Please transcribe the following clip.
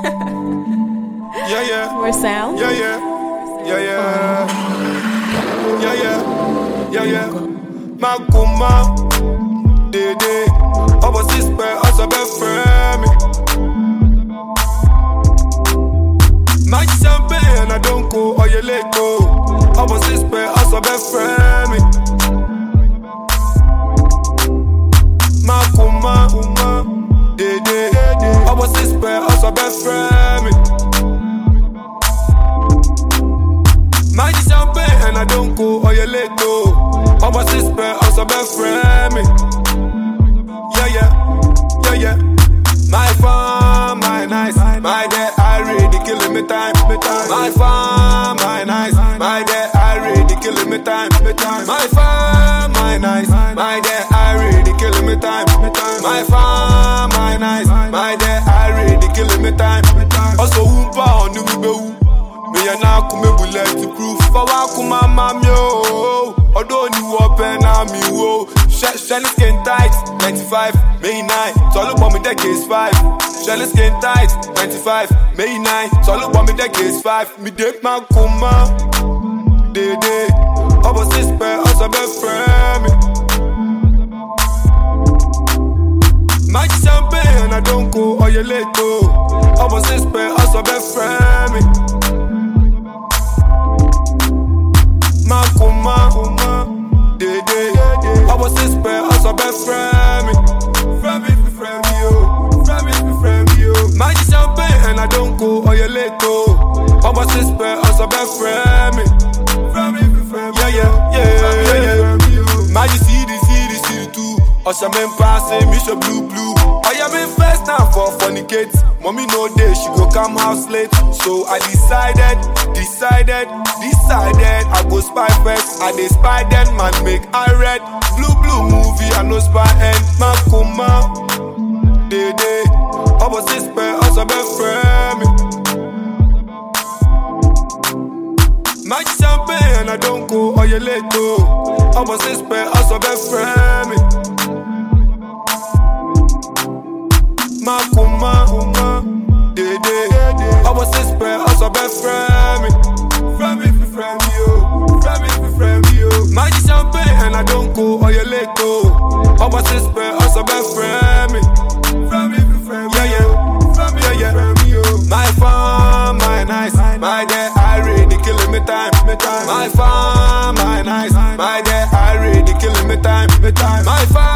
Yeah, yeah. More sound? Yeah, yeah. Yeah, yeah. Yeah, yeah. Yeah, yeah. Makuma, Dede. Opposite spare, also be friend. My champagne, I don't go, or you let go. Opposite spare, also be friend. Makuma, Dede. Opposite spare, also be friend. My champagne and I don't go, or you let go. Opposite spare, also be friend. Yeah, yeah, yeah, yeah. My farm, my nice, my day, I really killing me time. My farm, my nice, my day, I really killing me time. My farm, my nice, my day, I really killing me time. My farm, my nice, my day, I really killing me time. Also, whoompa on you be. Me and I come bulletproof. For wakuma mamio. Although you open I'm you. Shelly skin tight, 95, May 9. So look for me that case 5. Shelly skin tight, 95, May 9. So look for me that case 5. Me date my kuma. Dede. Opposite spare, also be friend. My champagne and I don't go, or you let go. Opposite spare, also be friend. Makuma, Dede. Opposite spare, also be friend. Friend me, yo. Friend me, yo. My champagne and I don't go, or you let go. Opposite spare, also be friend. Yeah, yeah, yeah. My city too. Oshamen passing, Mission blue. I am in first time for fornicate. Mommy no day, she go come house late. So I decided, I go spy first. I dey spy then man make I read. Blue movie, I no spy end. Makuma, Dede. Opposite spare, also be friend. My champagne and I don't go, or you let go. Opposite spare, also be friend. Makuma, Dede. Opposite spare, also be friend. Friend me, yo. My champagne and I don't go, or you let go. Opposite spare, also be friend. Yeah, yeah. My farm, my nice, my day, I really killing me time. My farm, my nice, my day, I really killing me time. My farm.